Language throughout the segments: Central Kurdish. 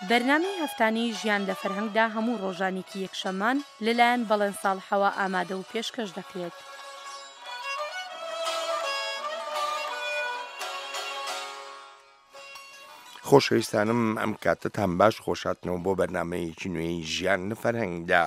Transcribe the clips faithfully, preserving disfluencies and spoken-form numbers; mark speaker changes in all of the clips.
Speaker 1: بەرنامەی هەفتانەی ژیان لە فەرهەنگدا هەموو ڕۆژانێکی یەکشەممان لەلایەن بەڵێن ساڵحەوە ئامادە و پێشکەش دەکرێت.
Speaker 2: خۆشەویستانم ئەم کاتتان باش خۆشاتنەوە بۆ بەرنامەیەکی نوێی ژیان لە فەرهەنگدا.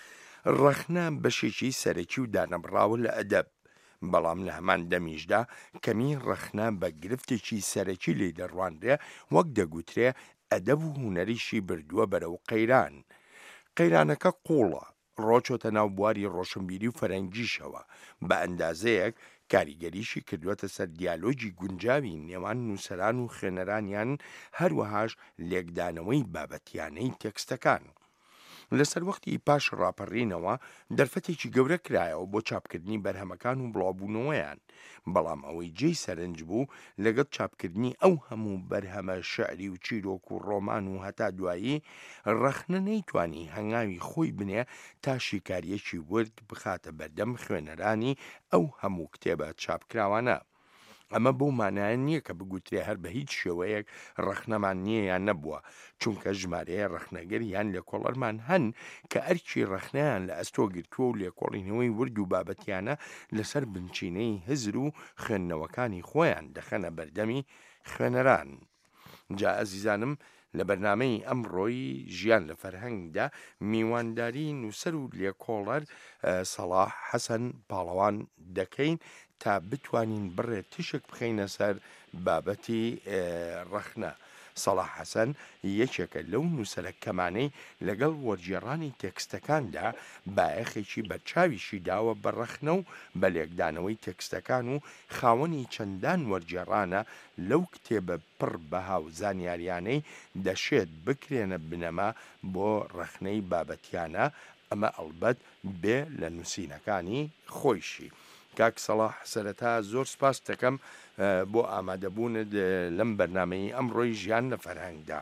Speaker 2: ڕەخنە بەشێکی سەرەکی و دانەبڕاوە لە ئەدەب، بەڵام لە هەمان دەمیشدا کەمی ڕەخنە بە گرفتێکی سەرەکی لێ دەڕوانرێ، وەک دەگوترێ ئەدەب و هونەریشی بردووە بەرەو قەیران. قەیرانەکە قوڵە، ڕۆچۆتە ناو بواری ڕۆشنبیری و فەرەنگیشەوە، بە ئەندازەیەک کاریگەریشی کردووەتە سەر دیالۆجی گونجاوی نێوان نووسەران و خوێنەرانیان، هەروەهاش لێکدانەوەی بابەتیانەی تێکستەکان. لەسەر وەختی پاش ڕاپەڕینەوە دەرفەتێکی گەورە کرایەوە بۆ چاپکردنی بەرهەمەکان و بڵاوبوونەوەیان، بەڵام ئەوەی جێی سەرنج بوو لەگەڵ چاپکردنی ئەو هەموو بەرهەمە شەعری و چیرۆک و ڕۆمان و هەتا دوایی ڕەخنە نەیتوانی هەنگاوی خۆی بنێ تا شیکاریەکی ورد بخاتە بەردەم خوێنەرانی ئەو هەموو کتێبە چاپکراوانە. ئەمە بۆ مانایە نییە کە بگوترێ هەر بە هیچ شێوەیەک ڕەخنەمان نییە یان نەبووە، چونکە ژمارەیە ڕەخنەگەر یان لێکۆڵەرمان هەن کە ئەرکی ڕەخنەیان لە ئەستۆ گرتووە و لێکۆڵینەوەی ورد و بابەتیانە لەسەر بنچینەی هزر و خوێندنەوەکانی خۆیان دەخەنە بەردەمی خوێنەران. جا ئەزیزانم، لە بەرنامەی ئەمڕۆی ژیان لە فەرهەنگدا میوانداری نووسەر و لێکۆڵەر سەلاح حەسەن پاڵەوان دەکەین تا بتوانین بڕێ تشک بخەینە سەر بابەتی ڕەخنە. سەلاح حەسەن یەکێکە لەو نووسەرە کەمانەی لەگەڵ وەرگێڕانی تێکستەکاندا بایەخێکی بەرچاویشی داوە بە ڕەخنە و بە لێکدانەوەی تێکستەکان و خاوەنی چەندان وەرگێڕانە لەو کتێبە پڕ بەها و زانیاریانەی دەشێت بکرێنە بنەما بۆ ڕەخنەی بابەتیانە، ئەمە ئەڵبەت بێ لە نووسینەکانی خۆیشی. کاک سەلاح، سەرەتا زۆر سپاس دەکەم بۆ ئامادەبوونت لەم بەرنامەی ئەمڕۆی ژیان لە فەرهەنگدا.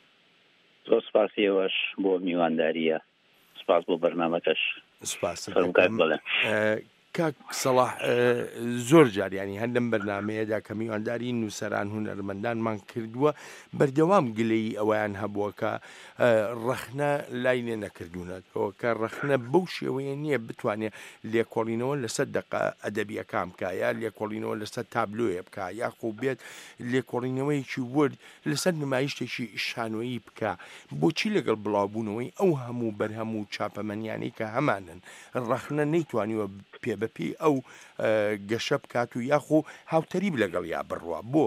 Speaker 3: زۆر سپاسیەوەش بۆ میوانداریە، سپاس بۆ بەرنامەکەش.
Speaker 2: سپاس دەکەم. کاک سەلاح، زۆر جاریانی هەر لەم بەرنامەیەدا کە میوانداری نووسەران هونەرمەندانمان کردووە، بەردەوام گلەی ئەویان هەبووە کە ڕەخنە لای لێ نەکردوونەتەوە، کە ڕەخنە بەو شێوەیە نییە بتوانێت لێکۆڵینەوە لەسەر دەقە ئەدەبیەکان بکە، یا لێکۆڵینەوە لەسەر تابلۆیە بکە، یاخۆ بێت لێکۆڵینەوەیەکی ورد لەسەر نمایشتێکی شانۆیی بکە. بۆچی لەگەڵ بڵاوبوونەوەی ئەو هەموو بەرهەم و چاپەمەنیانەی کە هەمانن ڕەخنە نەیتوانیوە پێ بەپی ئەو گەشە بکات و یاخۆ هاوتەریب لەگەڵ یا بڕوە؟ بۆ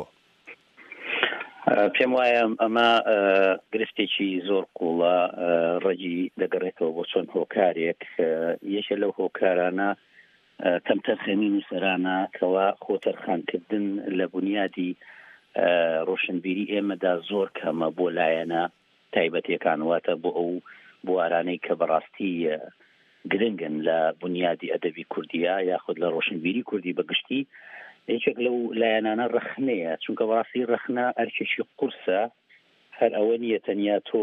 Speaker 3: پێم وایە ئەمە گرفتێکی زۆر قوڵە، ڕەجی دەگەڕێتەوە بۆ چۆن هۆکارێک یەکێ لەو هۆکارانە تەمتەرخێنی نووسەرانە کەوا خۆتەرخانکردن لە بنیادی ڕۆشنبیری ئێمەدا زۆر کەمە بۆ لایەنە تایبەتیەکان، واتە بۆ ئەو بوارانەی کە بەڕاستی گرنگن لە بنیادی ئەدەبی کوردیە یاخود لە ڕۆشنبیری کوردی بەگشتی. یەکێک لەو لایەنانە ڕەخنەیە، چونکە بەڕاستی ڕەخنە ئەرکێکی قورسە، هەر ئەوە نییە تەنیا تۆ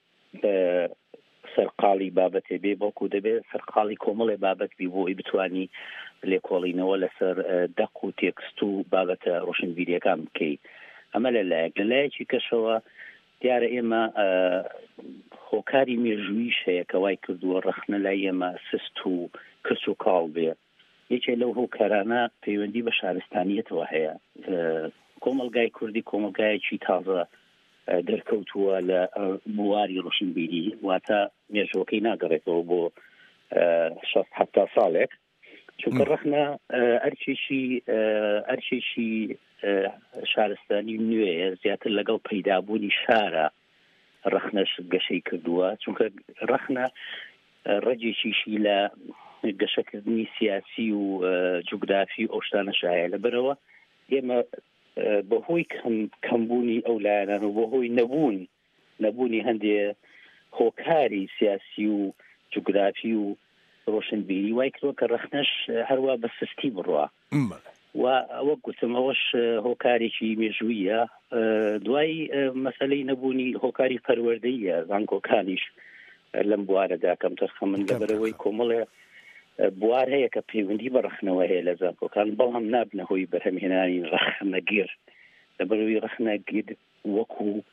Speaker 3: سەرقاڵی بابەتێ بێ، بەڵکو دەبێت سەرقاڵی کۆمەڵێ بابەت بی بۆ ئەی بتوانی لێکۆڵینەوە لەسەر دەق و تێکست و بابەتە ڕۆشنبیریەکان بکەیت. ئەمە لەلایەک. لەلایەکی کەشەوە دیارە ئێمە هۆکاری مێژوویش هەیە کە وای کردووە ڕەخنە لای ئێمە سست و کرس و کاڵ بێ. یەکێ لەو هۆکارانە پەیوەندی بە شارستانیەتەوە هەیە. کۆمەلگای کوردی کۆمەلگایەکی تازە دەرکەوتووە لە بواری ڕۆشنبیری، واتە مێژوەکەی ناگەڕێتەوە بۆ شەست هەفتا ساڵێک، چونکە ڕەخنە ئەرکێکی ئەرکێکی شارستانی نوێیە، زیاتر لەگەڵ پەیدابوونی شارە ڕەخنەش گەشەی کردووە، چونکە ڕەخنە ڕەجێکیشی لە گەشەکردنی سیاسی و جوگرافی ئەو شتانە شایە. لەبەرەوە ئێمە بەهۆی کەمبوونی ئەو لایەنان و بەهۆی نەبوون نەبوونی هەندێ هۆکاری سیاسی و جوگرافی و ڕۆشنبیری وای کردووە کە ڕەخنەش هەروە بە سستی بڕوە، و ئەوە گوتم ئەوەش هۆکارێکی مێژوویە. دوای مەسەلەی نەبوونی هۆکاری پەروەردەیە زانکۆکانیش لەم بوارەدا کەم تەرخەمن، لەبەرەوەی کۆمەڵێ بوار هەیە کە پەیوەندی بە ڕەخنەوە هەیە لە زانکۆکان، بەڵام نابنە هۆی بەرهەمهێنانی ڕەخنەگیر، لەبەرەوەی ڕەخنەگیر وەکو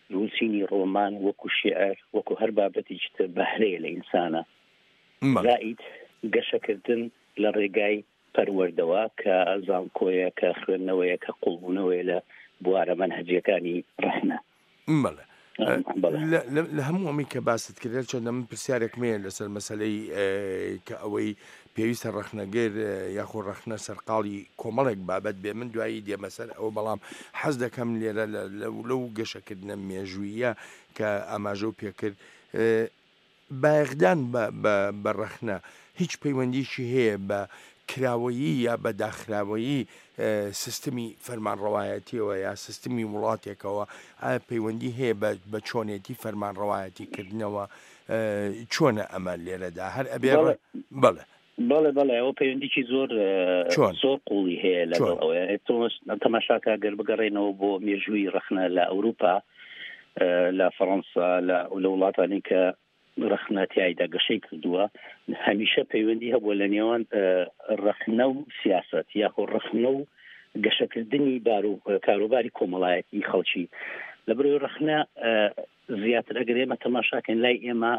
Speaker 3: نووسینی ڕۆمان وەکو شێعر وەکو هەر بابەتی تر بەهرەیە لە ئینسانە زائید گەشەکردن لە ڕێگای پەروەردەوە کە زانکۆیە کە خوێندنەوەیە کە قوڵبوونەوەی لە بوارە مەنهەجیەکانی ڕەحنە.
Speaker 2: بەڵێ لە هەموو ئەمی کە باست کرێت چۆن من پرسیارێکمەیە لەسەر مەسلەی کە ئەوەی پێویستە ڕەخنەگەر یاخۆ ڕەخنە سەرقاڵی کۆمەڵێک بابەت بێ من دوایی دێمە سەر ئەو بەڵام حەز دەکەم لێرە لەو گەشەکردنە مێژوویە کە ئاماژە و پێکرد باغدان بە ڕەخنە هیچ پەیوەندیشی هەیە بە کراوەیی یا بە داخراوەیی سیستمی فەرمانڕەوایەتیەوە یا سیستمی وڵاتێکەوە ئایا پەیوەندی هەیە بە چۆنێتی فەرمانڕەوایەتیکردنەوە چۆنە ئەمە لێرەدا هەر ئەبێ بڵێ
Speaker 3: بەڵێ بەڵێ ئەوە پەیوەندیی زۆر زۆر قوڵی هەیە لەگەڵەوەی تەماشاکە گەر بگەڕێنەوە بۆ مێژووی ڕەخنە لە ئەوروپا لە فەڕەنسا لە وڵاتانی کە ڕەخنەتیایدا گەشەی کردووە هەمیشە پەیوەندی هەبووە لە نێوان ڕەخنە و سیاست یاخۆ ڕەخنە و گەشەکردنی کاروباری کۆمەڵایەتی خەڵکی لەبەرەوەی ڕەخنە زیاتر ئەگەر ئێمە تەماشاکەن لای ئێمە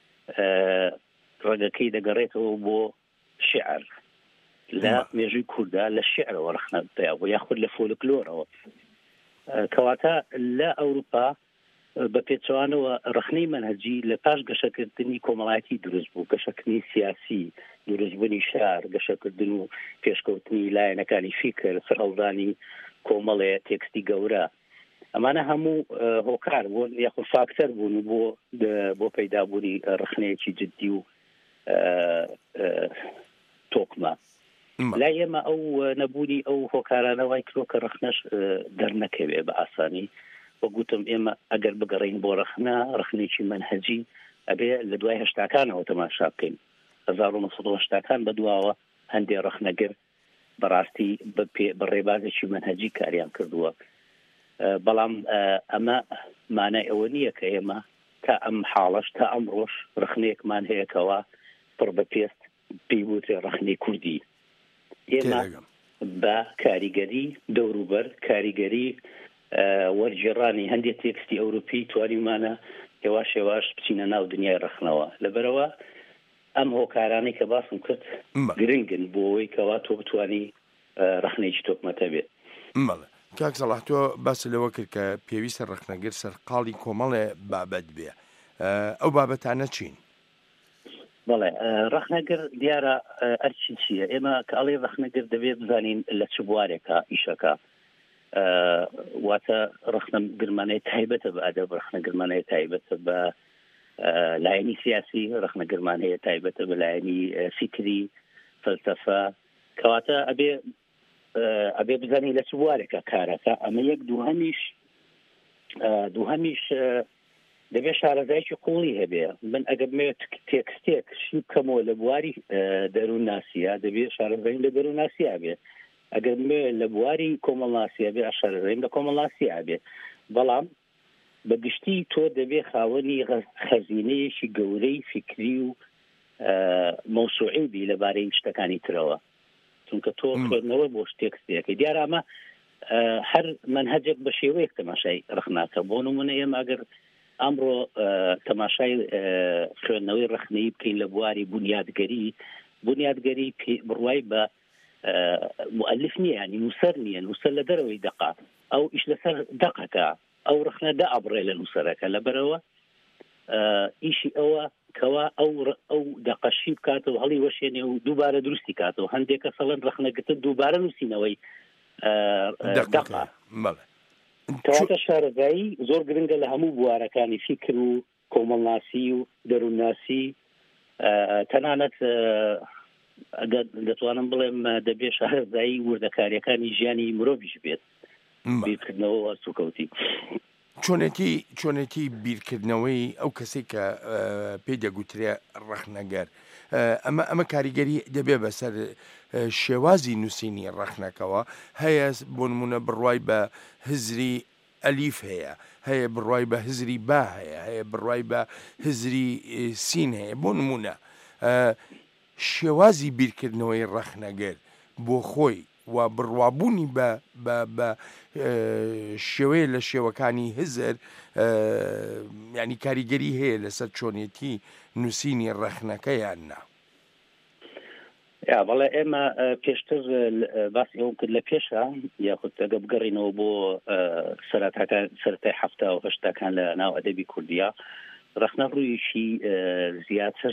Speaker 3: ڕێگەکەی دەگەڕێتەوە بۆ شێعر لە مێژووی کووردا لە شێعرەوە ڕەخنە پیاوە یاخود لە فۆلکلۆرەوە کەواتە لە ئەوروپا بە پێچوانەوە ڕەخنەی مەنهەجی لە پاش گەشەکردنی کۆمەڵایەتی دروست بوو گەشەکردنی سیاسی دروستبوونی شار گەشەکردن و پێشکەوتنی لایەنەکانی فیکر سەرهەڵدانی کۆمەڵێ تێکستی گەورە ئەمانە هەموو هۆکار بوون یاخود فاکتەر بوون بۆ بۆ پەیدابوونی ڕەخنەیەکی جددی و تۆکمە لای ئێمە ئەو نەبوونی ئەو هۆکارانەوەی کرۆ کە ڕەخنەش دەرنەکەوێ بە ئاسانی وەگوتم ئێمە ئەگەر بگەڕین بۆ ڕەخنە ڕەخنێکی مەنهەجی ئەبێ لە دوای هەشتاکانەوە تەماشا بکەین هەزار و نۆ سەد و هەشتاکان بەدواوە هەندێک ڕەخنەگەر بەڕاستی بە ڕێبازێکی مەنهەجی کاریان کردووە بەڵام ئەمە مانای ئەوە نییە کە ئێمە تا ئەم حاڵەش تا ئەم ڕۆژ ڕەخنەیەکمان هەیەکەوە پڕ بە پێست پێی وترێ ڕەخنەی کوردی ئێمە بە کاریگەری دەوروبەر کاریگەری وەرجێڕانی هەندێک تێکستی ئەوروپی توانیمانە هێواش هێواش بچینە ناو دنیای ڕەخنەوە لەبەرەوە ئەم هۆکارانەی کە باسم کرد گرنگن بۆ ئەوەی کەوا تۆ بتوانی ڕەخنەیەکی تۆکمەتە بێت.
Speaker 2: کاک سەڵاح تۆ باس لەوە کرد کە پێویستە ڕەخنەگەر سەرقاڵی کۆمەڵێ بابەت بێ ئەو بابەتانە چین؟
Speaker 3: بەڵێ ڕەخنەگەر دیارە ئەرچی چییە ئێمە کە ئەڵێ ڕەخنەگەر دەبێت بزانین لە چ بوارێکە ئیشەکە واتە ڕەخنە گرمانەی تایبەتە بە ئەدەب ڕەخنە گرمانەیە تایبەتە بە لایەنی سیاسی ڕەخنە گرمانەیە تایبەتە بە لایەنی فیکری فەلسەفە کەواتە ئەبێ ئەبێ بزانین لە چ بوارێکە کارەکە ئەمە یەک دووهەمیش دووهەمیش دەبێت شارەزایکی قوڵی هەبێ من ئەگەر مێ تێکستێک شی بکەمەوە لە بواری دەروون ناسیە دەبێت شارەزایی لە دەروون ناسیە بێ ئەگەر مێ لە بواری کۆمەڵاسیە بێ شارەزاییم لە کۆمەڵاسیە بێ بەڵام بەگشتی تۆ دەبێت خاوەنی خەزینەیەکی گەورەی فکری و مەوسوعی بی لەبارەی شتەکانی ترەوە چونکە تۆ خوێندنەوە بۆ تێکستێکە دیارە ئەمە هەر منهەجێک بە شێوەیەک تەماشای ڕەخناکە بۆ نمونە ئێمە ئەگەر ئەمڕۆ تەماشای خوێندنەوەی ڕەخنەیی بکەین لە بواری بنیادگەری بنیادگەری بڕوای بە مؤلف نییە ینی نووسەر نییە نووسەر لە دەرەوەی دەقات ئەو ئیش لەسەر دەقەکە ئەو ڕەخنە دا ئەبڕێ لە نووسەرەکە لەبەرەوە ئیشی ئەوە کەوا ئەو ئەو دەقەشی بکاتەوە هەڵی وەشێنێ و دووبارە دروستی کاتەوە هەندێکە سەڵەن ڕەخنەگرتن دووبارە نووسینەوەی دەقا کەواتە شارەزایی زۆر گرنگە لە هەموو بوارەکانی فیکر و کۆمەڵناسی و دەروونناسی تەنانەت دەتوانم بڵێم دەبێت شارەزایی وردەکاریەکانی ژیانی مرۆڤیش بێت بیرکردنەوە سوکەوتی
Speaker 2: چۆنێتی چۆنێتی بیرکردنەوەی ئەو کەسێک کە پێی دەگوترێ ڕەخنەگەر ئەمە ئەمە کاریگەری دەبێ بەسەر شێوازی نووسینی ڕەخنەکەەوە هەیە بۆ نمونە بڕوای بە هزری ئەلیف هەیە هەیە بڕوای بە هزری با هەیە هەیە بڕوای بە هزری سین هەیە بۆ نمونە شێوازی بیرکردنەوەی ڕەخنەگەر بۆ خۆی و بڕوابوونی بە شێوەیە لە شێوەکانی هزر ینی کاریگەری هەیە لەسەر چۆنێتی نووسینی ڕەخنەکە یان نا؟
Speaker 3: یا بەڵێ ئێمە پێشتر باسی ئەوم کرد لە پێشە یاخود ئەگە بگەڕینەوە بۆ سەرەتای هەفتە و هەشتاکان لە ناو ئەدەبی کوردیا ڕەخنە ڕوویشی زیاتر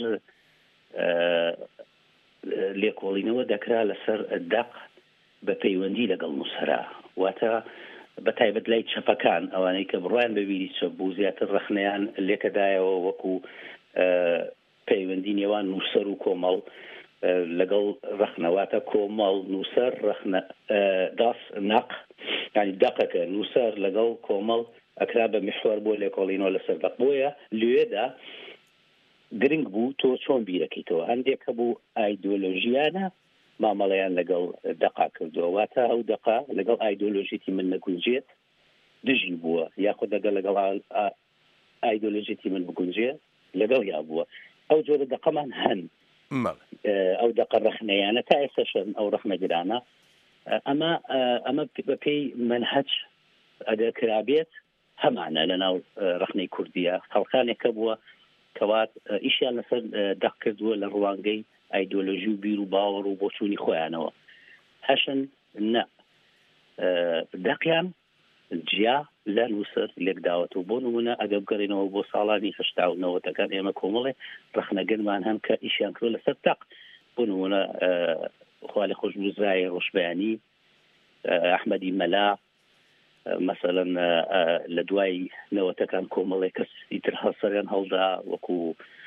Speaker 3: لێکۆڵینەوە دەکرا لەسەر دەق بە پەیوەندی لەگەڵ نووسەرا واتە بە تایبەت لای چەپەکان ئەوانەی کە بڕوایان بەبیری چەپ بوو زیاتر ڕەخنەیان لێکەدایەوە وەکو پەیوەندی نێوان نووسەر و کۆمەڵ لەگەڵ ڕەخنەواتە کۆمەڵ نووسەر ڕەخنە داس نەق ینی دەقەکە نووسەر لەگەڵ کۆمەڵ ئەکرا بە میحوەر بۆ لێکۆڵینەوە لەسەر دەق بۆیە لێدا گرنگ بوو تۆ چۆن بیرەکەیتەوە هەندێک هەبوو ئایدۆلۆژیانە مامەڵەیان لەگەڵ دەقا کردووە واتە ئەو دەقا لەگەڵ ئایدۆلۆژیتی من نەگونجێت دژی بووە یاخود دەگەڵ لەگەڵ ئایدۆلۆژیتی من بگونجێت لەگەڵ یا بووە ئەو جۆرە دەقەمان هەن ئەو دەقە ڕەخنەیانە تا ئێستاشن ئەو ڕەخنەگرانە ئەمە ئەمە بەپێی منهەج ئەدەکرابێت هەمانە لەناو ڕەخنەی کوردیە خەڵکانێکە بووە کەوات ئیشیان لەسەر دەق کردووە لە ڕوانگەی ئایدۆلۆژی و بیر و باوەڕ و بۆچوونی خۆیانەوە هەشن نە دەقیان جیا لە نووسەر لێکداوەتەوە بۆ نمونە ئەگە بگەڕێنەوە بۆ ساڵانی هەشتا و نەوەتەکان ئێمە کۆمەڵێ ڕەخنەگەرمان هەم کە ئیشیان کردو لەسەر دەق بۆ نمونە خوا لە خۆشبوزرای ڕۆژبەیانی ئەحمەدی مەلا مثلا لە دوای نەوەتەکان کۆمەڵێ کەسی تر هەڵسەریان هەڵدا وەکو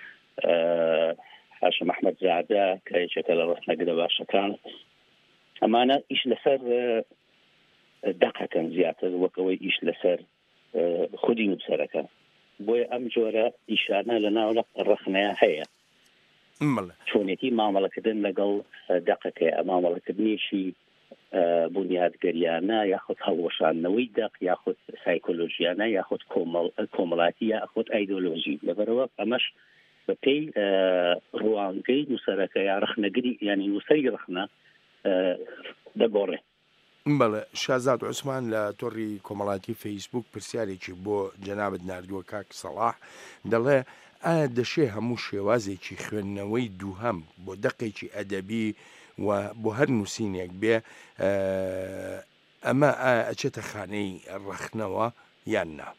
Speaker 3: هاشم ئەحمەد زادە کە یەکێکە لە ڕەخنەگرە باشەکان ئەمانە ئیش لەسەر دەقەکەن زیاتر وەکەوەی ئیش لەسەر خودی نووسەرەکە بۆیە ئەم جۆرە ئیشانە لە ناو ڕەخنەیە هەیە چۆنێتی مامەڵەکردن لەگەڵ دەقەکەی مامەڵەکردنیشی بنیادگەریانە یاخود هەڵوەشانەوەی دەق یاخود سایکۆلۆژیانە یاخود کۆمەڵاتی یاخود ئایدۆلۆژی لەبەرەوە ئەمەش بەپێی ڕوانگەی نووسەرەکە یا ڕەخنەگری ینی نووسەری ڕەخنە دەگۆڕێ.
Speaker 2: بەڵێ شازاد عوسمان لە تۆڕی کۆمەڵاتی فەیسبوک پرسیارێکی بۆ جەنابەت ناردووە کاک سەڵاح دەڵێ ئایا دەشێ هەموو شێوازێکی خوێندنەوەی دووهەم بۆ دەقێکی ئەدەبی و بۆ هەر نووسینێک بێ ئەمە ئەچێتە خانەی ڕەخنەوە یان نا؟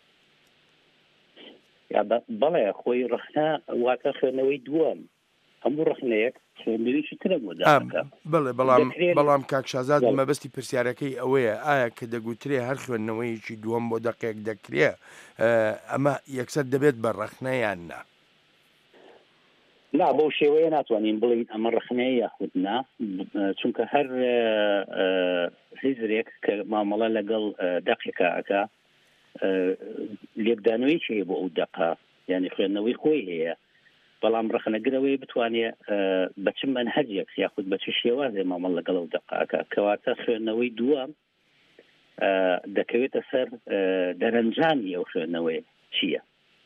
Speaker 3: بەڵێ خۆی ڕەخنە واتە خوێندنەوەی دووەم هەموو ڕەخنەیەک خوێندنەوەیکی ترە بۆ دەقەکە.
Speaker 2: بڵێ بەڵام بەڵام کاک شازاد مەبەستی پرسیارەکەی ئەوەیە ئایا کە دەگوترێ هەر خوێندنەوەیکی دووەم بۆ دەقێک دەکرێ ئەمە یەکسەر دەبێت بە ڕەخنە یان نا؟
Speaker 3: لا بۆ شێوەیە ناتوانین بڵین ئەمە ڕەخنەیە یاخود نا چونکە هەر هیزرێک کە مامەڵە لەگەڵ دەقێکە ئەکا لێکدانەوەی چێ بۆ ئەو دەقا یعنی خوێندنەوەی خۆی هەیە بەڵام ڕەخنەگرەوەی بتوانێت بە چ مەنهەجێک یاخود بە چ شێوازێ مامەڵ لەگەڵ ئەو دەقاکە کەواتە خوێندنەوەی دووەم دەکەوێتە سەر دەرەنجامی ئەو خوێندنەوەی چییە؟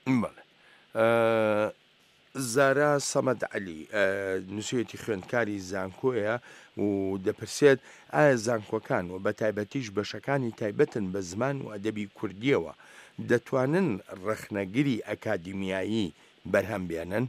Speaker 2: زارا سەمەد عەلی نووسێتی خوێندکاری زانکۆیە و دەپرسێت ئایا زانکۆکان و بە تایبەتیش بەشەکانی تایبەتن بە زمان و ئەدەبی کوردیەوە دەتوانن ڕەخنەگری ئەکادیمیایی بەرهەم بێنن؟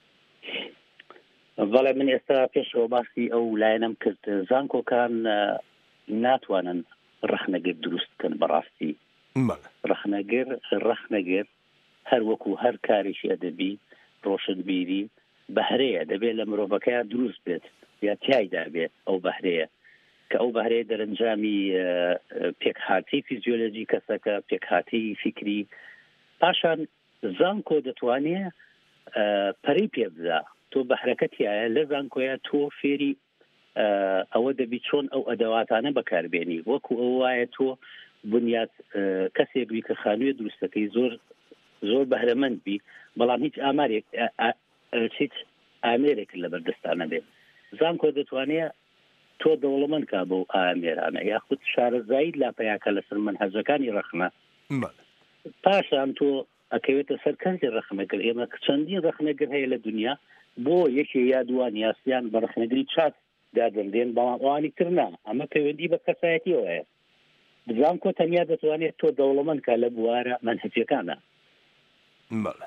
Speaker 3: بەڵێ من ئێستا پێشەوە باسی ئەو لایەنەم کرد زانکۆکان ناتوانن ڕەخنەگر دروست بکەن بەڕاستی ڕەخنەگر ڕەخنەگر هەر وەکو هەر کارێکی ئەدەبی ڕۆشنبیری بەهرەیە دەبێت لە مرۆڤەکەیان دروست بێت یا تایدا بێت ئەو بەهرەیە کە ئەو بەهرەیە دەرەنجامی پێکهاتی فیزیۆلۆژی کەسەکە پێکهاتی فکری پاشان زانکۆ دەتوانێت پەرەی پێ بدا تۆ بەهرەکەتیایە لە زانکۆیە تۆ فێری ئەوە دەبی چۆن ئەو ئەدەواتانە بەکاربێنی وەکو ئەو وایە تۆ بنیاد کەسێک بی کە خانوویە دروستەکەی زۆر زۆر بەهرەمەند بی بەڵام هیچ ئامارێک هیچ ئامێرێک لە بەردەستانە بێت زانکۆ دەتوانێت تۆ دەوڵەمەند کا بۆ ئامێرانە یاخود شارەزایی لاپەیاکە لەسەر منهەجەکانی ڕەخنە پاشان تۆ ئەکەوێتە سەر کەنجی ڕەخنەگر ئێمە چەندین ڕەخنەگر هەیە لە دنیا بۆ یەکێ یا دووان یاسیان بە ڕەخنەگری چاک دادڵێن بەڵام ئەوانی تر نا ئەمە پەیوەندی بە کەسایەتیەوە هەیە بزانام کۆ تەنیا دەتوانێت تۆ دەوڵەمەند کە لە بوارە منهجەکانە.
Speaker 2: بەڵێ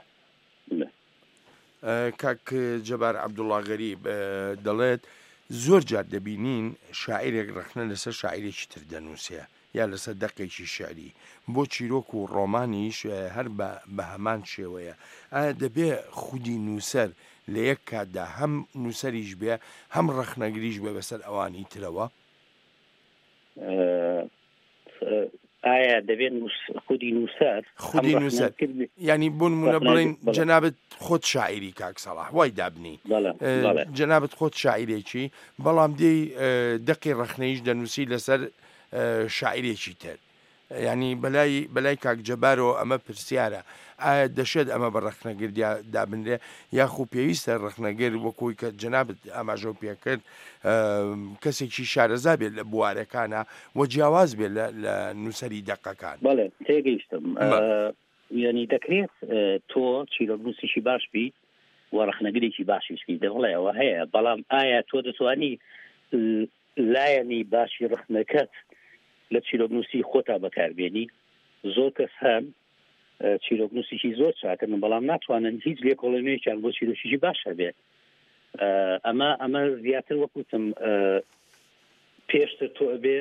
Speaker 2: کاک جەبار عەبدوڵڵا غەریب دەڵێت زۆر جار دەبینین شاعیرێک ڕخنە لەسەر شاعیرێکی تر دەنووسێ یا لەسەر دەقێکی شعری بۆ چیرۆک و ڕۆمانیش هەر بە هەمان شێوەیە. ئایا دەبێ خودی نووسەر لە یەک کاتدا هەم نووسەریش بێ هەم ڕەخنەگریش بێ بەسەر ئەوانی ترەوە؟
Speaker 3: ئایا دەبێت خودی نووسەر
Speaker 2: خودی نووسەر ینی بۆ نمونە بڵێن جەنابەت خۆت شاعیری کاک سەڵاح وای دابنی جەنابەت خۆت شاعیرێکی بەڵام دێی دەقی ڕەخنەیش دەنووسی لەسەر شاعیرێکی تر ینی بەلای بەلای کاک جەبارەوە ئەمە پرسیارە ئایا دەشێت ئەمە بە ڕەخنەگر دابنرێ یاخو پێویستە ڕەخنەگەر وەکوی کە جەنابەت ئاماژە پێکرد کەسێکی شارەزا بێت لە بوارەکانە وە جیاواز بێت لە نووسەری دەقەکان.
Speaker 3: بەڵێ تێگەیشتم ینی دەکرێت تۆ چیرۆکنووسێکی باش بیت و ڕەخنەگرێکی باشیش بیت دەڵێ ئەوە هەیە بەڵام ئایا تۆ دەتوانی لایەنی باشی ڕەخنەکەت لە چیرۆکنووسی خۆتا بەکاربێنی؟ زۆر کەس هەن چیرۆکنووسێکی زۆر چاکردن بەڵام ناتوانن هیچ لێکۆڵێنەیەکیان بۆ چیرۆکیی باشە بێت. ئەمە ئەمە زیاتر وەکوتم پێشتر تۆ ئەبێ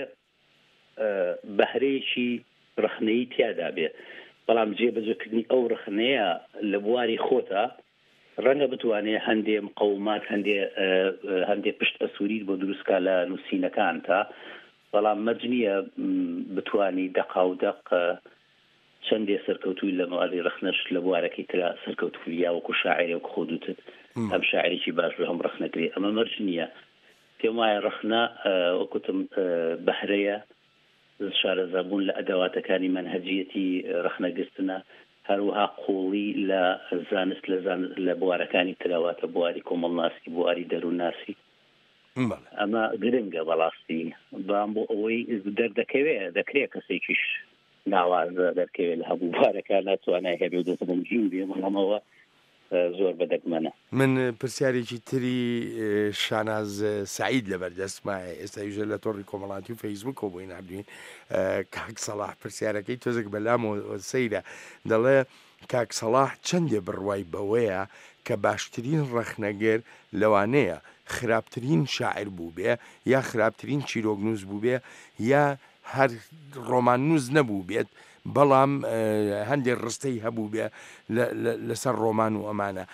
Speaker 3: بەهرەیەکی ڕەخنەیی تیادا بێ بەڵام جێبەجێکردنی ئەو ڕەخنەیە لە بواری خۆتە ڕەنگە بتوانێت هەندێ مقەومات هەندێ هەندێ پشت ئەسووریت بۆ دروستکە لە نووسینەکان تا بەڵام مەرج نییە بتوانی دەقا و دەق چەندێ سەرکەوتووی لە مەواری ڕەخنەش لە بوارەکەی ترا سەرکەوتووی یا وەکو شاعیرێ وەکو خۆ دووتت ئەم شاعیرێکی باش بێ هەم ڕەخنەکرێ ئەمە مەرج نییە. پێم وایە ڕەخنە وەکوتم بەهرەیە شارەزابوون لە ئەدەواتەکانی منهەجیەتی ڕەخنەگرتنە هەروەها قوڵی لە زانست لە بوارەکانی تراواتە بواری کۆمەڵناسی بواری دەروونناسی ئەمە گرنگە بەڵاستی بام بۆ ئەوەی دەردەکەوێت دەکرێت کەسێکیش ناوازە دەرکەوێت لە هەموو بوارەکان ناتوانای هەبێ دەتەمەژین بێ بەڵامەوە زۆر بەدەگمەنە.
Speaker 2: من پرسیارێکی تری شاناز سعید لەبەردەستمایە ئێستا یژە لە تۆڕی کۆمەڵاتی و فەیسبووکەوە بۆی نابدوین کاک سەڵاح پرسیارەکەی تۆزێک بەلام و سەیرە دەڵێ کاک سەڵاح چەندێ بڕوای بەوەیە کە باشترین ڕەخنەگەر لەوانەیە خراپترین شاعر بوو بێ یا خراپترین چیرۆکنووس بوو بێ یا هەر ڕۆماننووس نەبوو بێت بەڵام هەندێک ڕستەی هەبوو بێ لەسەر ڕۆمان و ئەمانە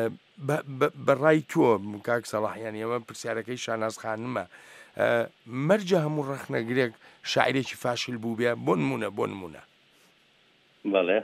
Speaker 2: بەڕای تۆ کاک سەڵاحیان ئێمە پرسیارەکەی شاناز خانمە مەرجە هەموو ڕەخنەگرێک شاعرێکی فاشل بوو بێ بۆ نمونە بۆ نمونە.
Speaker 3: بەڵێ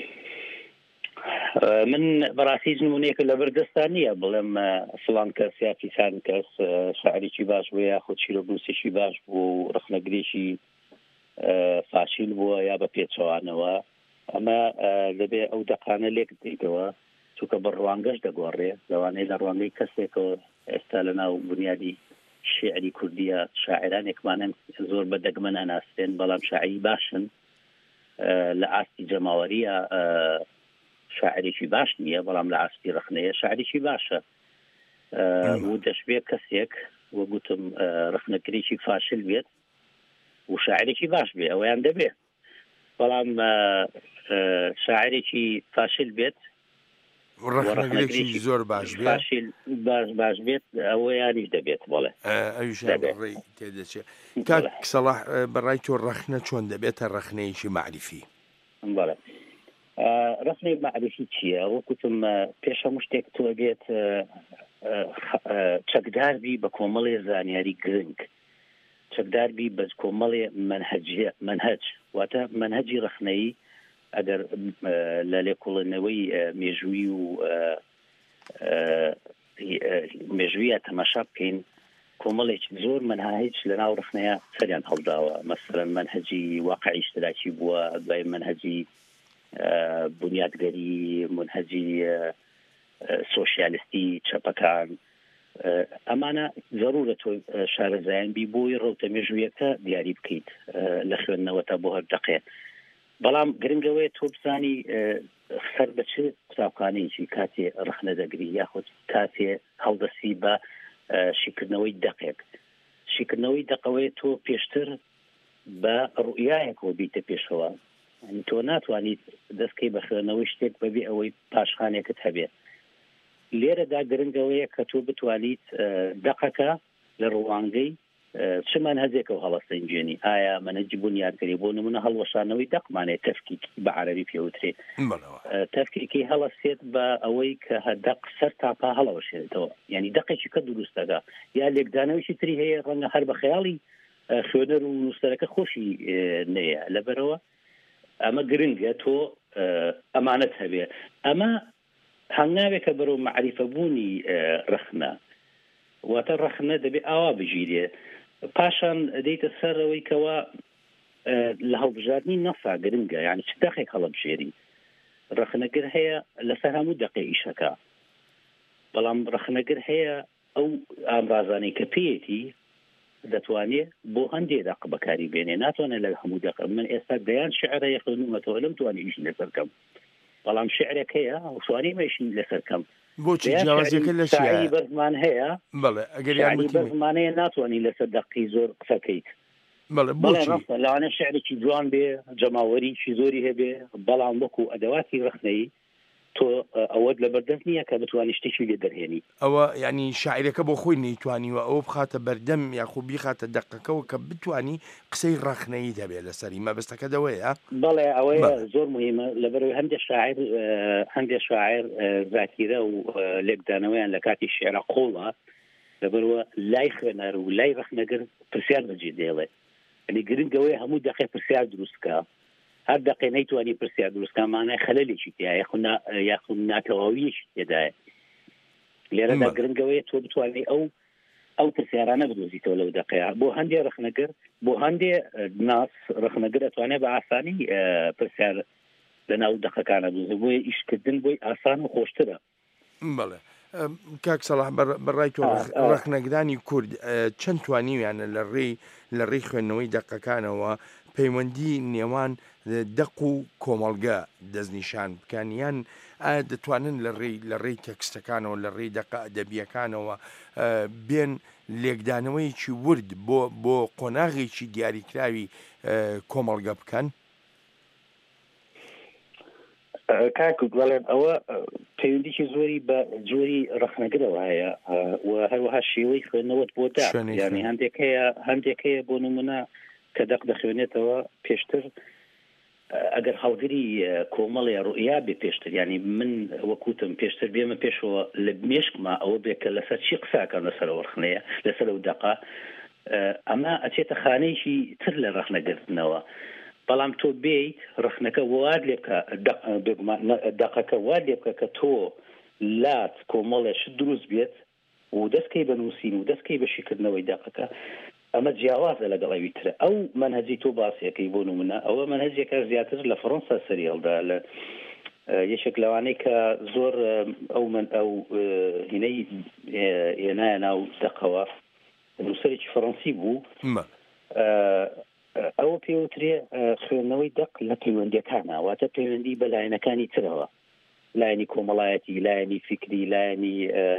Speaker 3: من بەڕاستی نمونەیەکە لە بەردەستان نییە بڵێم فڵان کەس یا فیسان کەس شاعرێکی باش بوو یا خۆ چیرۆکنووسێکی باش بوو ڕەخنەگرێکی فاشیل بووە یا بە پێچەوانەوە ئەمە دەبێ ئەو دەقانە لێک دیتەوە چونکە بە ڕوانگەش دەگۆڕێ لەوانەیە لە ڕوانگەی کەسێکەوە ئێستا لە ناو بنیادی شعری کوردیە شاعرانێکمانن زۆر بە دەگمەن ئەناستێن بەڵام شاعری باشن لە ئاستی جەماوەریە شاعرێکی باش نییە بەڵام لە ئاستی ڕەخنەیە شاعرێکی باشە و دەشبێت کەسێک وە گوتم ڕەخنەگرێکی فاشل بێت و شاعرێکی باش بێ ئەویان دەبێت بەڵام شاعرێکی فاشل بێت
Speaker 2: ڕەخنەگرێکی زۆر باش بێت
Speaker 3: باش باش بێت ئەوەیانیش دەبێت بڵێ
Speaker 2: ئەویشڕێی تێدەچێت کاک سەڵاح بەڕای تۆ ڕەخنە چۆن دەبێتە ڕەخنەیەکی معریفی؟
Speaker 3: بەڵێ ڕەخنەی معریفی چییە؟ وەکوتم پێش هەموو شتێک تۆ بێت چەکداربی بە کۆمەڵێ زانیاری گرنگ چەکداربی بە کۆمەڵێ منهەج واتە منهەجی ڕەخنەیی ئەگەر لە لێکۆڵێنەوەی مێژووی و مێژوویە تەماشا بکەین کۆمەڵێکی زۆر منهەج لە ناو ڕەخنەیە سەریان هەڵداوە مەسەڵەن منهەجی واقعی اشتراکی بووە دوای منهەجی بنیادگەری منهەجی سۆشیالیستی چەپەکان ئەمانە ضرورە تۆ شارەزایان بی بۆی ڕەوتە مێژوویەکە دیاری بکەیت لە خوێندنەوە تا بۆ هەر دەقێت بەڵام گرنگەوەی تۆ بزانی سەر بە چ قوتابخانەیەکی کاتێ ڕەخنە دەگری یاخود کاتێ هەڵدەسی بە شیکردنەوەی دەقێک شیکردنەوەی دەقەوەی تۆ پێشتر بە ڕوئایەکەوە بیتە پێشەوە تۆ ناتوانیت دەستکەی بە خوێندنەوەی شتێک بەبێ ئەوەی پاشخانێکت هەبێت لێرەدا گرنگەوەیە کە تۆ بتوانیت دەقەکە لە ڕوانگەی چمان هەزێکە و هەڵەستەنجێنی ئایا مەنەجی بنیادگەری بۆ نمونە هەڵوەشانەوەی دەقمانێت تەفکیک بە عەرەبی پێوترێ تەفکیکی هەڵەستێت بە ئەوەی کە دەق سەر تاپا هەڵەوەشێتەوە یعنی دەقێکی کە دروستەکە یا لێکدانەوەیکی تری هەیە ڕەنگە هەر بە خەیاڵی خوێنەر و نووسەرەکە خۆشی نەیە لەبەرەوە ئەمە گرنگە تۆ ئەمانەت هەبێ ئەمە هەنگاوێکە بەرەو معریفەبوونی ڕخنە واتە ڕخنە دەبێت ئاوا بژیرێ پاشان دەیتە سەرەوەی کەوا لە هەڵبژاردننی نەسا گرنگە یعنی چ دەقێک هەڵەبژێری ڕخنەگر هەیە لەسەر هەموو دەقی ئیشەکە بەڵام ڕخنەگر هەیە ئەو ئامرازانەی کە پێیەتی دەتوانێت بۆ هەندێک دەق بەکاری بێنێ ناتوانێت لە هەموو دەق من ئێستا دەیان شعرە یەخێنومەتەوە لەم توانی ئیش لەسەرکەم بەڵام شعرێک هەیە وسوانی مەشین لەسەرکەم
Speaker 2: بۆچی جیاوازیەکە لە
Speaker 3: شیعری بەزمان هەیە
Speaker 2: بەڵێ ئەگەر یان
Speaker 3: بەزمانەیە ناتوانانی لەسەر دەقی زۆر قسەکەیت
Speaker 2: بەڵێ بۆچی
Speaker 3: لەوانە شعرێکی جوان بێ جەماوەریی زۆری هەبێ بەڵام وەکو ئەدەواتی ڕخنەی تۆ ئەوەت لە بەردەست نییە کە بتوانانی شتێکی لێ دەرهێنی
Speaker 2: ئەوە ینی شاعیرەکە بۆ خۆی نەیتوانیوە ئەوە بخاتە بەردەم یاخۆ بیخاتە دەقەکەەوە کە بتانی قسەی ڕخنەی دەبێت لەسەری مەبەستەکە دەوەیە
Speaker 3: بەڵێ ئەوەیە زۆر مهمە لەبەرەوەی هەندێک شاعر هەندێک شاعر زاکیرە و لێکدانەوەیان لە کاتی شێعرە قۆڵە لەبەرەوە لای خوێنەر و لای ڕخنەگر پرسیار بەجێ دێڵێ ئەنی گرنگەوەی هەموو دەقێ پرسیار دروستکە هەر دەقێ نەیتوانی پرسیار دروستکەمانای خەلەلێکی تیا یاخود ناتەواویەکی تێدایە لێرەدا گرنگەوەی تۆ بتوانێت ئەو ئەو پرسیارانە بدۆزیتەوە لەو دەقەیە بۆ هەندێک ڕخنەگر بۆ هەندێک ناس ڕخنەگر دەتوانێت بە ئاسانی پرسیار لە ناو دەقەکانە دۆزێ بۆیە ئیشکردن بۆی ئاسان و خۆشترە
Speaker 2: بەڵێ کاک سەلاح بەڕای تۆ ڕخنەگرانی کورد چەند توانیویانە لە ڕێی لە ڕێی خوێندنەوەی دەقەکانەوە پەیوەندی نێوان دەق و کۆمەڵگە دەستنیشان بکانیان ئایا دەتوانن لە ڕێی لە ڕێی تەکستەکانەوە لە ڕێی دەقە ئەدەبیەکانەوە بێن لێکدانەوەیکی ورد بۆ بۆ قۆناغێکی دیاریکراوی کۆمەڵگە بکەن
Speaker 3: کاکو بەڵێن ئەوە پەیوەندیکی زۆری بە جۆری ڕخنەگرەوە هەیە و هەروەها شێوەی خوێندنەوەت بۆ دا یعنی هەندێک هەیە هەندێک هەیە بۆ نمونە کە دەق دەخوێنێتەوە پێشتر ئەگەر هەڵگری کۆمەڵی ڕوئیا بێ پێشتر ینی من وەکوتم پێشتر بێمە پێشەوە لە مێشکما ئەوە بێ کە لەسەر چی قساکەم لەسەر ڕخنەیە لەسەر ئەو دەقا ئەمە ئەچێتە خانەیەکی تر لە ڕخنەگرتنەوە بەڵام تۆ بیت ڕخنەکە واد لێ بکە دەقەکە واد لێ بکە کە تۆ لات کۆمەڵێش دروست بێت و دەستکەی بەنووسین و دەستکەی بەشیکردنەوەی دەقەکە ئەمە جیاوازە لەگەڵ ئەوی ترە ئەو منهەجی تۆ باسیەکەی بۆ نمونە ئەوە منهەجێکە زیاتر لە فەڕەنسا سەریێڵدا لە یەکێک لەوانەی کە زۆر ئەو من ئەو هینەی هێنایە ناو دەقەوە نووسەرێکی فەڕەنسی بوو ئەوە پێوترێ خوێندنەوەی دەق لە پەیوەندیەکانە واتە پەیوەندی بە لایەنەکانی ترەوە لایەنی کۆمەڵایەتی لایەنی فکری لایەنی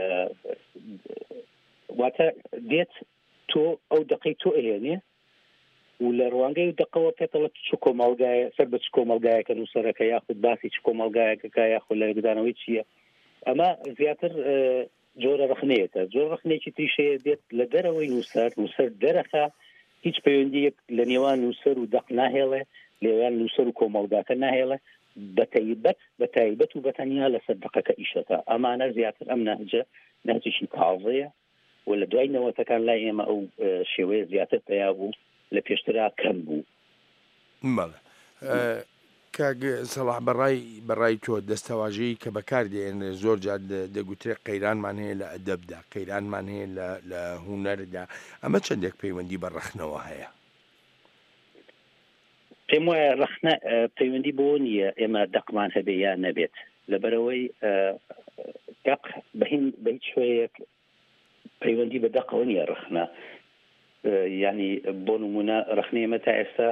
Speaker 3: واتە دێت تۆ ئەو دقەی تۆ ئەهێنێ و لە ڕوانگەی دقەوە پێتەڵە چ کۆمەڵگایە سەر بە چ کۆمەڵگایەکە نووسەرەکە یاخود باسی چ کۆمەڵگایەکەکە یاخود لە گدانەوەی چییە ئەمە زیاتر جۆرە ڕخنەیەتە جۆر ڕخنێکی تریشەیە دێت لە دەرەوەی نووسەر نووسەر دەرەخە هیچ پەیوەندیەک لە نێوان نووسەر و دەق ناهێڵێ لێوان نووسەر و کۆمەڵگاکە ناهێڵێ بەتایبەت بەتایبەت و بەتەنیا لەسەر دقەکە ئیشەکە ئەمانە زیاتر ئەم نەهجە نەهجێکی تازەیە و لە دوای نەوەتەکان لای ئێمە ئەو شێوەیە زیاتر پیا بوو لە پێشترا کەم بوو
Speaker 2: بەڵێ کاک سەلاح بەڕای بەڕای تۆ دەستەواژەیە کە بەکاردێن زۆر جار دەگوترێت قەیرانمان هەیە لە ئەدەبدا قەیرانمان هەیە لە هونەردا ئەمە چەندێک پەیوەندی بە ڕخنەوە هەیە
Speaker 3: پێم وایە ڕخنە پەیوەندی بۆ نییە ئێمە دەقمان هەبێ یان نەبێت لەبەرەوەی دەق بەهین بە هیچ شوەیەک پەیوەندی بە دەقەوە نییە ڕخنە ینی بۆ نمونە ڕخنەی ئێمە تا ئێستا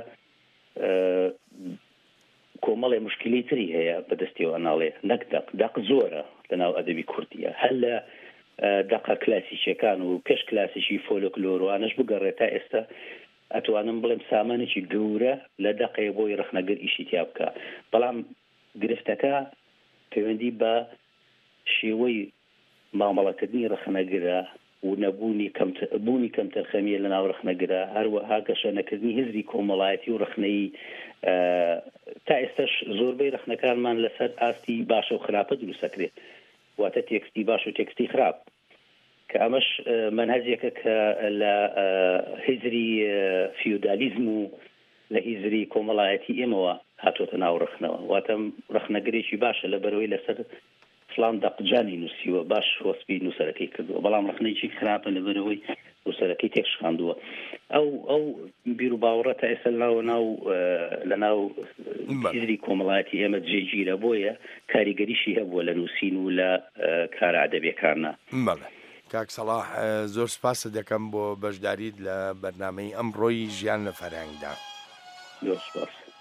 Speaker 3: کۆمەڵی مشکلی تری هەیە بەدەستیەوە ناڵێ نەک دەق دەق زۆرە لەناو ئەدەبی کوردیە هەر لە دقە کلاسیکیەکان و پێش کلاسیکی فۆلۆکلۆر و ئانەش بگەڕێت تا ئێستا ئەتوانم بڵێم سامانێکی گەورە لە دەقەیە بۆی ڕخنەگر ئیشی تیا بکە بەڵام گرفتەکە پەیوەندی بە شێوەی مامەڵەکردنی ڕخنەگرە و نەبوونی بوونی کەم تەرخەمیە لە ناو ڕخنەگرە هەروەها گەشەنەکردنی هزری کۆمەڵایەتی و ڕخنەی تا ئێستاش زۆربەی ڕخنەکانمان لەسەر ئاستی باشە و خراپە دروستەکرێت واتە تێکستی باش و تێکستی خراپ کە ئەمەش منهەجێکە کە لە هیزری فیودالیزم و لە هیزری کۆمەڵایەتی ئێمەوە هاتوۆتە ناو ڕخنەوە واتە ڕخنەگرێکی باشە لە بەرەوەی لەسەر فلان دەقجانی نووسیوە باش وەسبی نووسەرەکەی کردووە بەڵام ڕخنەیەکی خراپە لە بەرەوەی نووسەرەکەی تێکشخاندووە ئەو ئەو بیر و باوەڕە تا ئێستا ناو ناو لە ناو هیزری کۆمەڵایەتی ئێمە جێگیرە بۆیە کاریگەریشی هەبووە لە نووسین و لە کارە ئەدەبیەکانە.
Speaker 2: کاک سەڵاح زۆر سپاسە دەکەم بۆ بەشداریت لە بەرنامەی ئەمڕۆی ژیان لە فەرهەنگدا.
Speaker 3: زۆر سپاس.